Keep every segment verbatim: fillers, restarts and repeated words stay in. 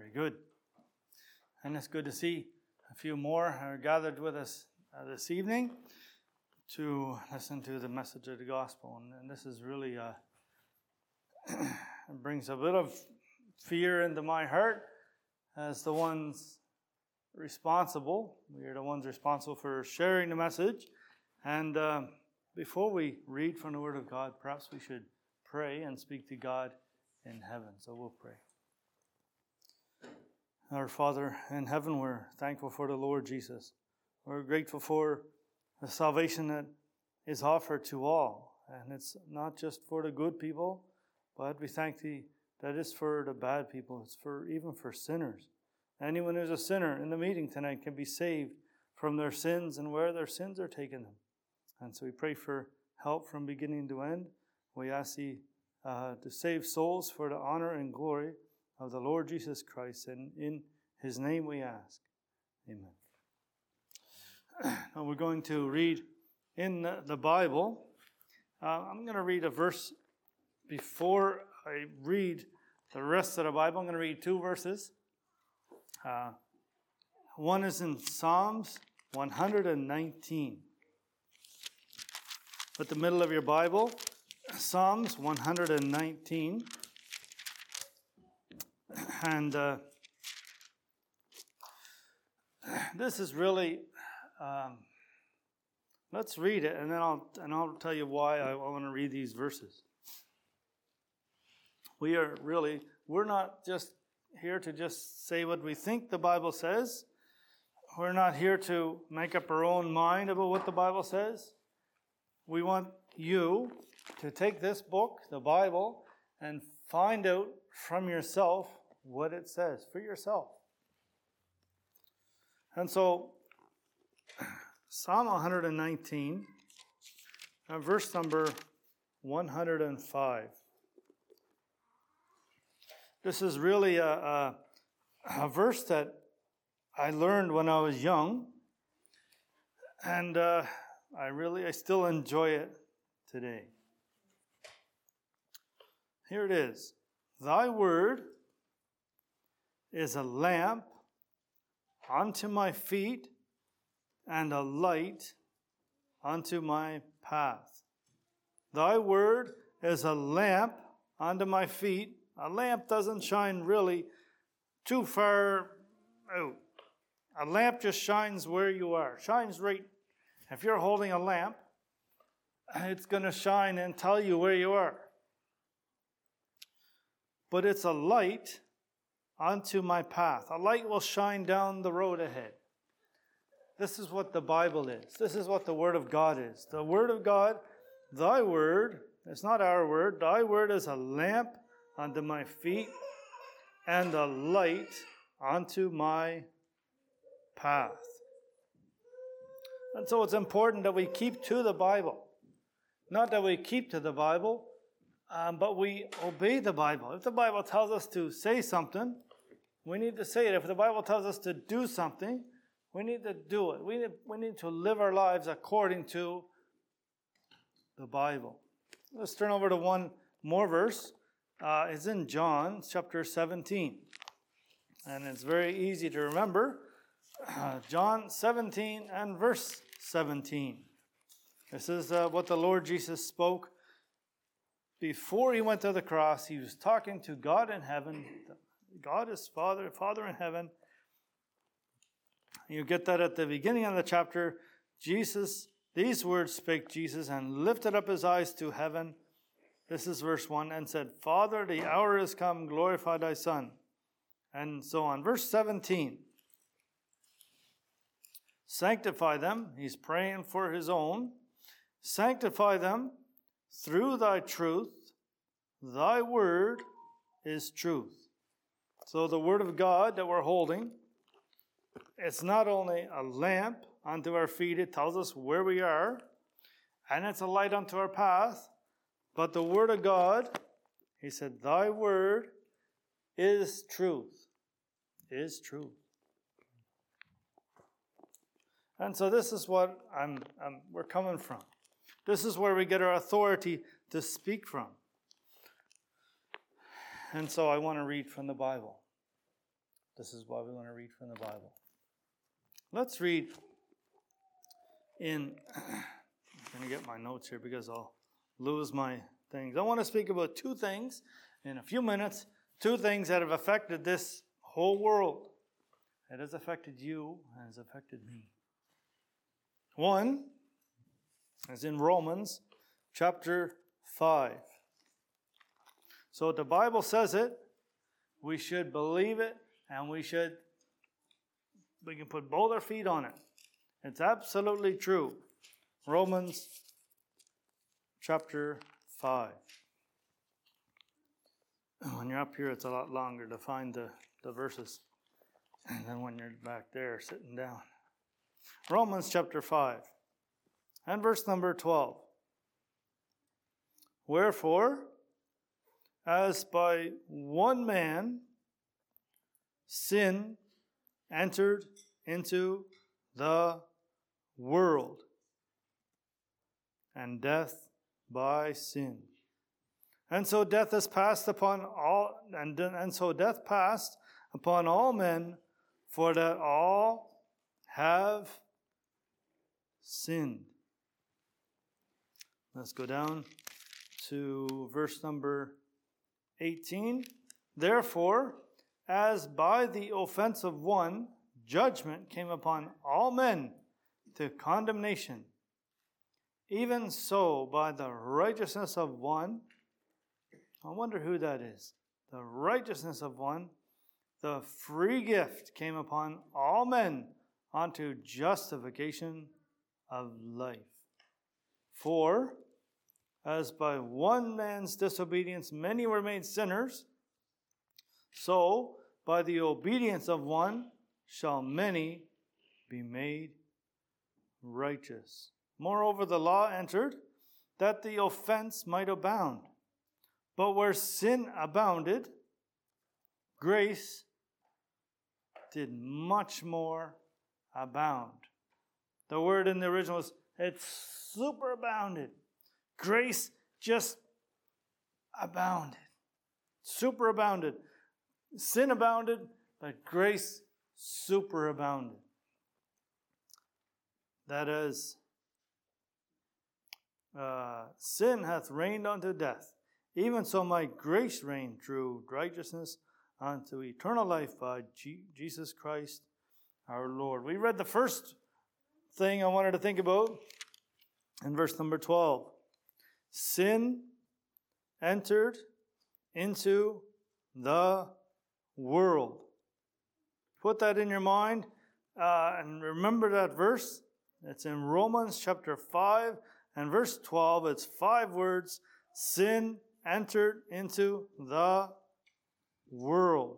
Very good. And it's good to see a few more are gathered with us uh, this evening to listen to the message of the gospel. And, and this is really, uh, it brings a bit of fear into my heart as the ones responsible. We are the ones responsible for sharing the message. And uh, before we read from the Word of God, perhaps we should pray and speak to God in heaven. So we'll pray. Our Father in heaven, we're thankful for the Lord Jesus. We're grateful for the salvation that is offered to all. And it's not just for the good people, but we thank Thee that it's for the bad people. It's for even for sinners. Anyone who's a sinner in the meeting tonight can be saved from their sins and where their sins are taking them. And so we pray for help from beginning to end. We ask Thee uh, to save souls for the honor and glory of the Lord Jesus Christ, and in His name we ask. Amen. Now we're going to read in the Bible. Uh, I'm going to read a verse before I read the rest of the Bible. I'm going to read two verses. Uh, one is in Psalms one hundred nineteen. At the middle of your Bible, Psalms one hundred nineteen. And uh, this is really, um, let's read it, and then I'll and I'll tell you why I want to read these verses. We are really, we're not just here to just say what we think the Bible says. We're not here to make up our own mind about what the Bible says. We want you to take this book, the Bible, and find out from yourself what it says for yourself. And so, Psalm one hundred nineteen, uh, verse number one hundred five. This is really a, a, a verse that I learned when I was young, and uh, I really, I still enjoy it today. Here it is. Thy word is a lamp unto my feet and a light unto my path. Thy word is a lamp unto my feet. A lamp doesn't shine really too far out. A lamp just shines where you are. Shines right. If you're holding a lamp, it's going to shine and tell you where you are. But it's a light unto my path. A light will shine down the road ahead. This is what the Bible is. This is what the Word of God is. The Word of God, Thy Word, it's not our word. Thy Word is a lamp unto my feet and a light unto my path. And so it's important that we keep to the Bible. Not that we keep to the Bible, um, but we obey the Bible. If the Bible tells us to say something, we need to say it. If the Bible tells us to do something, we need to do it. We need, we need to live our lives according to the Bible. Let's turn over to one more verse. Uh, it's in John chapter seventeen. And it's very easy to remember. Uh, John seventeen and verse seventeen. This is uh, what the Lord Jesus spoke before He went to the cross. He was talking to God in heaven. God is Father, Father in heaven. You get that at the beginning of the chapter. Jesus, these words spake Jesus and lifted up His eyes to heaven. This is verse one, and said, Father, the hour is come, glorify Thy Son. And so on. Verse seventeen. Sanctify them. He's praying for His own. Sanctify them through Thy truth. Thy word is truth. So the Word of God that we're holding, it's not only a lamp unto our feet, it tells us where we are, and it's a light unto our path, but the Word of God, He said, Thy word is truth. Is truth. And so this is what I'm, I'm, we're coming from. This is where we get our authority to speak from. And so I want to read from the Bible. This is why we want to read from the Bible. Let's read in, I'm going to get my notes here because I'll lose my things. I want to speak about two things in a few minutes, two things that have affected this whole world. It has affected you and has affected me. One is in Romans chapter five. So the Bible says it, we should believe it, and we should, we can put both our feet on it. It's absolutely true. Romans chapter five. When you're up here, it's a lot longer to find the, the verses than when you're back there sitting down. Romans chapter five and verse number twelve. Wherefore, as by one man sin entered into the world, and death by sin. And so death has passed upon all, and, and so death passed upon all men, for that all have sinned. Let's go down to verse number eighteen. Therefore, as by the offense of one, judgment came upon all men to condemnation, even so by the righteousness of one, I wonder who that is, the righteousness of one, the free gift came upon all men unto justification of life. For, as by one man's disobedience many were made sinners, so by the obedience of one shall many be made righteous. Moreover, the law entered, that the offense might abound. But where sin abounded, grace did much more abound. The word in the original is, it superabounded. Grace just abounded. Superabounded. Sin abounded, but grace superabounded. That is, uh, sin hath reigned unto death. Even so might grace reign through righteousness unto eternal life by G- Jesus Christ our Lord. We read the first thing I wanted to think about in verse number twelve. Sin entered into the world. Put that in your mind uh, and remember that verse. It's in Romans chapter five and verse twelve. It's five words. Sin entered into the world.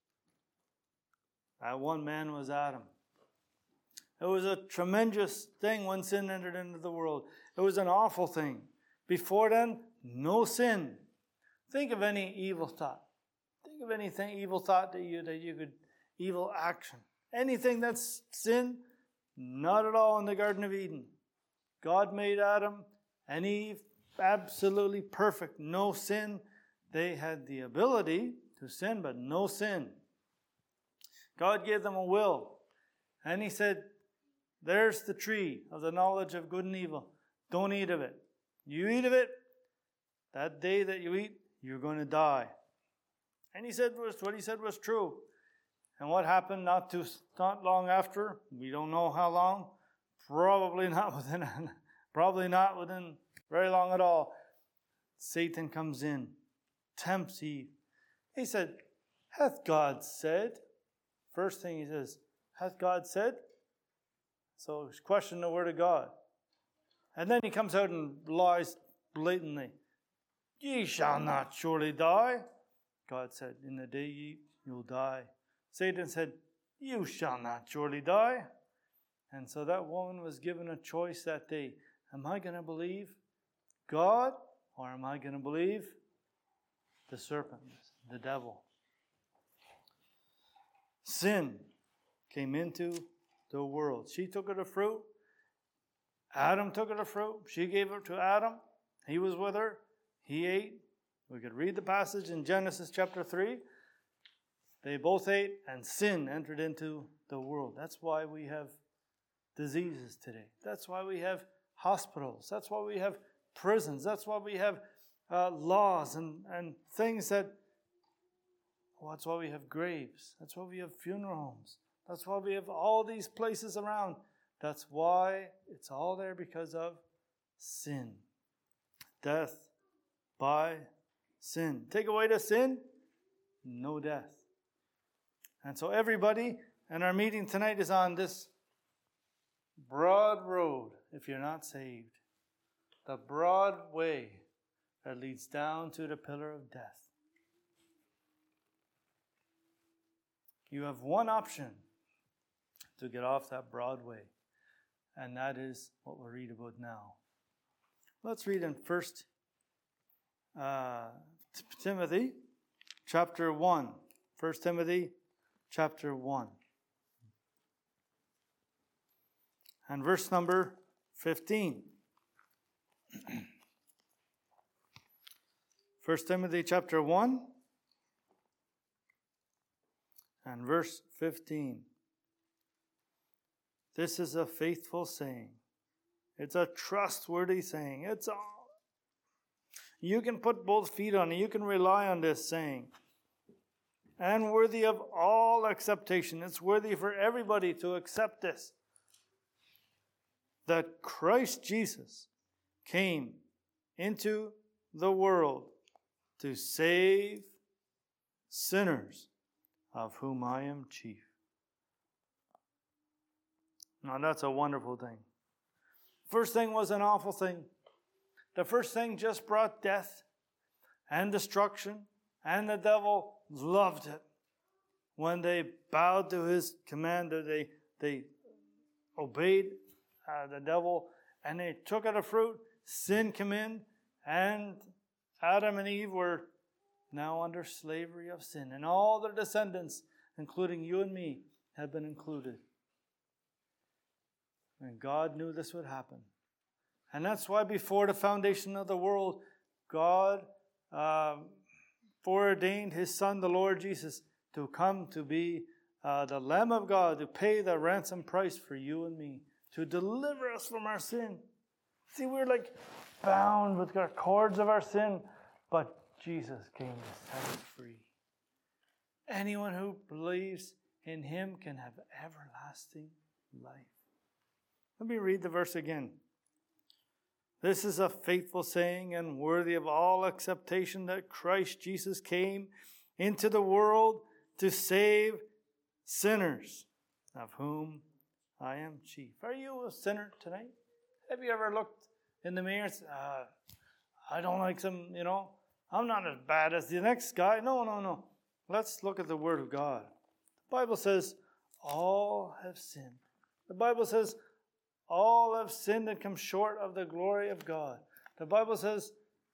That one man was Adam. It was a tremendous thing when sin entered into the world. It was an awful thing. Before then, no sin. Think of any evil thought. Think of anything evil thought that you that you could evil action. Anything that's sin, not at all in the Garden of Eden. God made Adam and Eve absolutely perfect, no sin. They had the ability to sin, but no sin. God gave them a will. And he said, there's the tree of the knowledge of good and evil. Don't eat of it. You eat of it, that day that you eat, you're going to die. And he said what he said was true. And what happened not too not long after? We don't know how long. Probably not within probably not within very long at all. Satan comes in, tempts Eve. He said, hath God said? First thing he says, hath God said? So he's questioning the word of God. And then he comes out and lies blatantly. Ye shall not surely die. God said, in the day ye eat, you'll die. Satan said, you shall not surely die. And so that woman was given a choice that day. Am I going to believe God, or am I going to believe the serpent, the devil? Sin came into the world. She took of the fruit. Adam took of the fruit. She gave it to Adam. He was with her. He ate. We could read the passage in Genesis chapter three. They both ate, and sin entered into the world. That's why we have diseases today. That's why we have hospitals. That's why we have prisons. That's why we have uh, laws and, and things that, well, that's why we have graves. That's why we have funeral homes. That's why we have all these places around. That's why it's all there, because of sin. Death by sin. Take away the sin, no death. And so everybody, and our meeting tonight is on this broad road, if you're not saved. The broad way that leads down to the pillar of death. You have one option to get off that broad way, and that is what we'll read about now. Let's read in First uh, Timothy chapter one. First Timothy chapter one. And verse number fifteen. First Timothy chapter one and verse fifteen. This is a faithful saying. It's a trustworthy saying. It's all. You can put both feet on it. You can rely on this saying. And worthy of all acceptation. It's worthy for everybody to accept this. That Christ Jesus came into the world to save sinners, of whom I am chief. Now that's a wonderful thing. First thing was an awful thing. The first thing just brought death and destruction, and the devil loved it. When they bowed to his command, they, they obeyed uh, the devil, and they took of the fruit, sin came in, and Adam and Eve were now under slavery of sin. And all their descendants, including you and me, have been included. And God knew this would happen. And that's why before the foundation of the world, God uh, foreordained His Son, the Lord Jesus, to come to be uh, the Lamb of God, to pay the ransom price for you and me, to deliver us from our sin. See, we're like bound with the cords of our sin, but Jesus came to set us free. Anyone who believes in Him can have everlasting life. Let me read the verse again. This is a faithful saying and worthy of all acceptation, that Christ Jesus came into the world to save sinners, of whom I am chief. Are you a sinner tonight? Have you ever looked in the mirror and said, uh, I don't like some, you know, I'm not as bad as the next guy. No, no, no. Let's look at the Word of God. The Bible says, all have sinned. The Bible says, all have sinned and come short of the glory of God. The Bible says,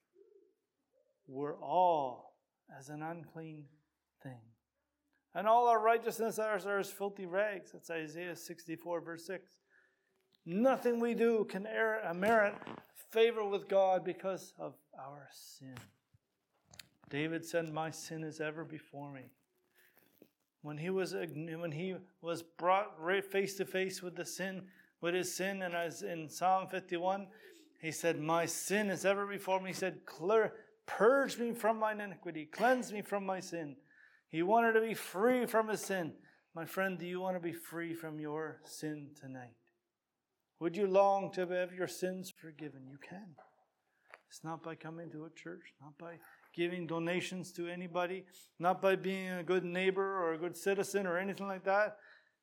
we're all as an unclean thing. And all our righteousness are as filthy rags. That's Isaiah sixty-four, verse six. Nothing we do can merit favor with God because of our sin. David said, my sin is ever before me. When he was, when he was brought face to face with the sin, with his sin, and as in Psalm fifty-one, he said, my sin is ever before me. He said, clear, purge me from mine iniquity, cleanse me from my sin. He wanted to be free from his sin. My friend, do you want to be free from your sin tonight? Would you long to have your sins forgiven? You can. It's not by coming to a church, not by giving donations to anybody, not by being a good neighbor or a good citizen or anything like that.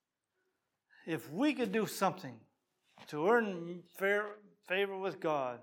If we could do something to earn fair, favor with God,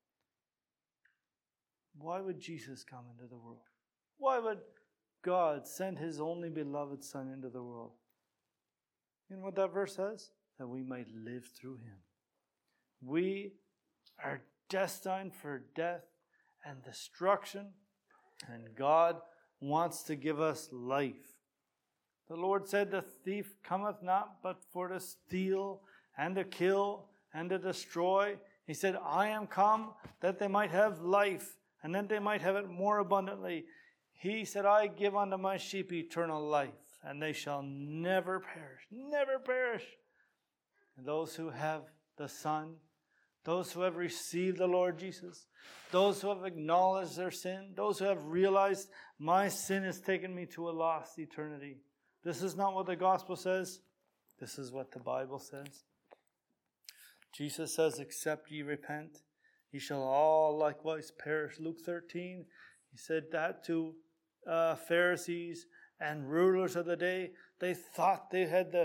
why would Jesus come into the world? Why would God send His only beloved Son into the world? You know what that verse says? That we might live through Him. We are destined for death and destruction, and God wants to give us life. The Lord said, the thief cometh not but for to steal and to kill and to destroy. He said, I am come that they might have life, and that they might have it more abundantly. He said, I give unto my sheep eternal life, and they shall never perish, never perish. And those who have the Son, those who have received the Lord Jesus, those who have acknowledged their sin, those who have realized my sin has taken me to a lost eternity. This is not what the gospel says. This is what the Bible says. Jesus says, except ye repent, ye shall all likewise perish. Luke thirteen, he said that to uh, Pharisees and rulers of the day. They thought they had the,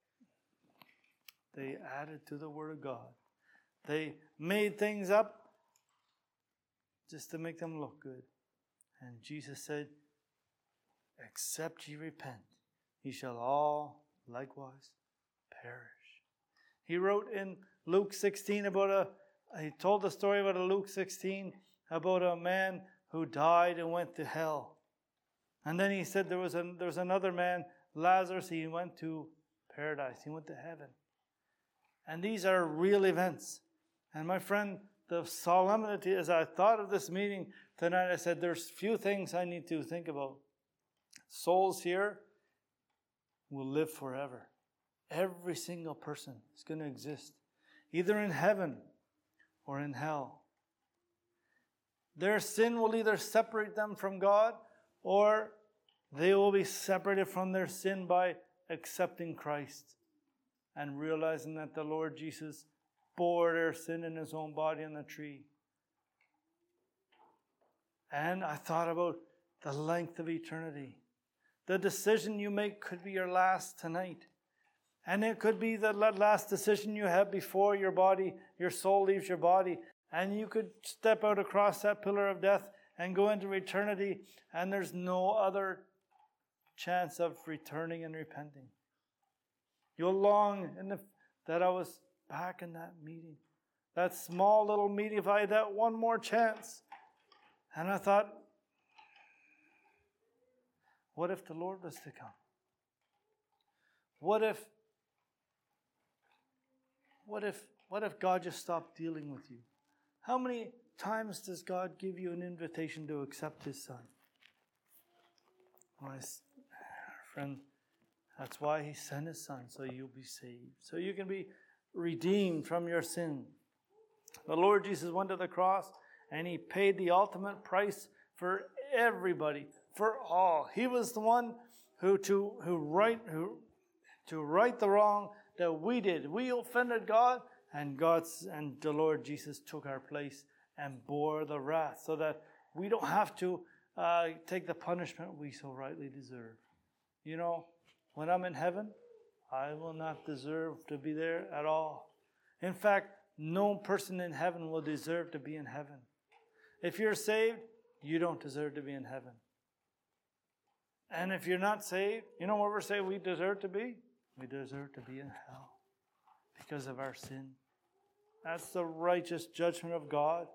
they added to the Word of God. They made things up just to make them look good. And Jesus said, except ye repent, ye shall all likewise perish. He wrote in Luke sixteen about a, he told the story about a Luke sixteen about a man who died and went to hell. And then he said there was, a, there was another man, Lazarus, he went to paradise. He went to heaven. And these are real events. And my friend, the solemnity, as I thought of this meeting tonight, I said, there's few things I need to think about. Souls here will live forever. Every single person is going to exist, either in heaven or in hell. Their sin will either separate them from God, or they will be separated from their sin by accepting Christ and realizing that the Lord Jesus bore their sin in his own body on the tree. And I thought about the length of eternity. The decision you make could be your last tonight. And it could be the last decision you have before your body, your soul leaves your body. And you could step out across that pillar of death and go into eternity, and there's no other chance of returning and repenting. You'll long in the, that I was back in that meeting, that small little meeting, if I had that one more chance. And I thought, what if the Lord was to come? What if, what if, what if God just stopped dealing with you? How many times does God give you an invitation to accept his Son? My friend, that's why he sent his Son, so you'll be saved, so you can be redeemed from your sin. The Lord Jesus went to the cross and he paid the ultimate price for everybody, for all. He was the one who to who right who to right the wrong that we did. We offended God, and God's and the Lord Jesus took our place and bore the wrath, so that we don't have to uh, take the punishment we so rightly deserve. You know, when I'm in heaven, I will not deserve to be there at all. In fact, no person in heaven will deserve to be in heaven. If you're saved, you don't deserve to be in heaven. And if you're not saved, you know what we're saying we deserve to be? We deserve to be in hell because of our sin. That's the righteous judgment of God.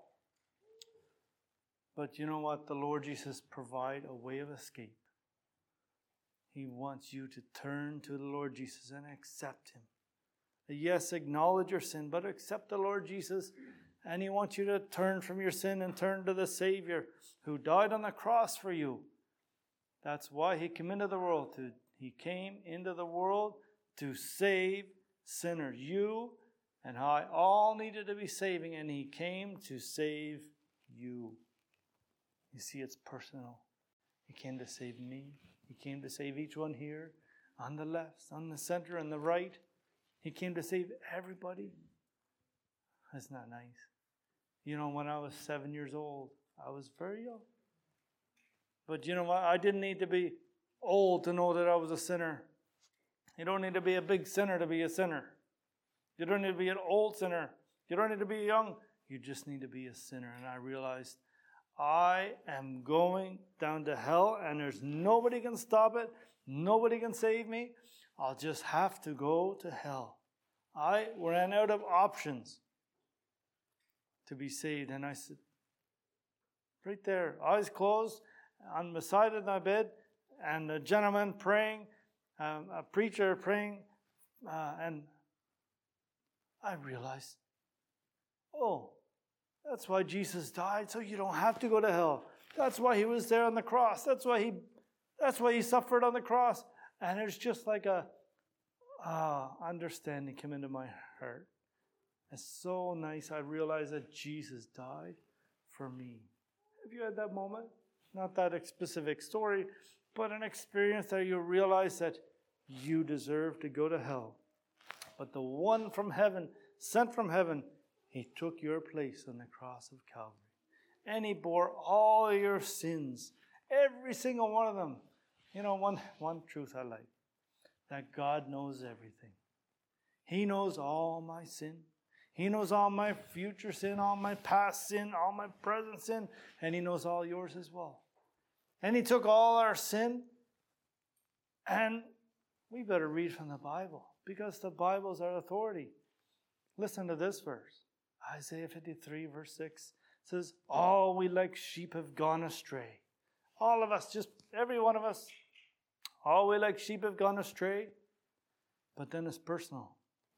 But you know what? The Lord Jesus provides a way of escape. He wants you to turn to the Lord Jesus and accept him. Yes, acknowledge your sin, but accept the Lord Jesus. And he wants you to turn from your sin and turn to the Savior who died on the cross for you. That's why he came into the world. To, he came into the world to save sinners. You and I all needed to be saving, and he came to save you. You see, it's personal. He came to save me. He came to save each one here, on the left, on the center, and the right. He came to save everybody. Isn't that nice? You know, when I was seven years old, I was very young. But you know what? I didn't need to be old to know that I was a sinner. You don't need to be a big sinner to be a sinner. You don't need to be an old sinner. You don't need to be young. You just need to be a sinner. And I realized I am going down to hell, and there's nobody can stop it. Nobody can save me. I'll just have to go to hell. I ran out of options to be saved. And I said, right there, eyes closed, on the side of my bed, and a gentleman praying, um, a preacher praying, uh, and I realized, oh, that's why Jesus died, so you don't have to go to hell. That's why he was there on the cross. That's why he, that's why he suffered on the cross. And it's just like a ah, understanding came into my heart. It's so nice. I realized that Jesus died for me. Have you had that moment? Not that specific story, but an experience that you realize that you deserve to go to hell. But the one from heaven, sent from heaven, he took your place on the cross of Calvary. And he bore all your sins, every single one of them. You know, one, one truth I like, that God knows everything. He knows all my sin. He knows all my future sin, all my past sin, all my present sin, and he knows all yours as well. And he took all our sin, and we better read from the Bible, because the Bible is our authority. Listen to this verse. Isaiah fifty-three, verse six says, all we like sheep have gone astray. All of us, just every one of us, all we like sheep have gone astray. But then it's personal.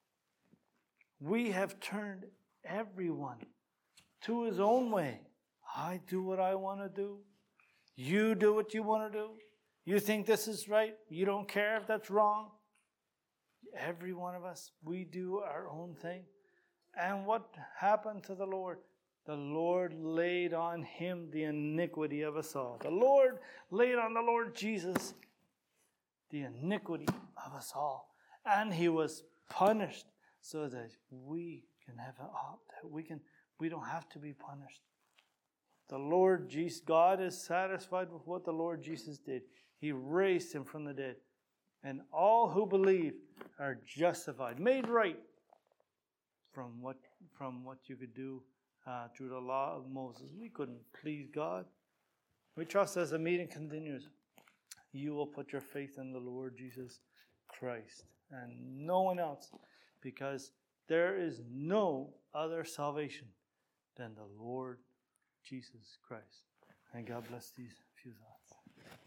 We have turned everyone to his own way. I do what I want to do. You do what you want to do. You think this is right. You don't care if that's wrong. Every one of us, we do our own thing. And what happened to the Lord? The Lord laid on him the iniquity of us all. The Lord laid on the Lord Jesus the iniquity of us all. And he was punished so that we can have a, that we can we don't have to be punished. The Lord Jesus, God is satisfied with what the Lord Jesus did. He raised him from the dead. And all who believe are justified, made right from what from what you could do uh, through the law of Moses. We couldn't please God. We trust as the meeting continues, you will put your faith in the Lord Jesus Christ and no one else, because there is no other salvation than the Lord Jesus Christ. And God bless these few thoughts.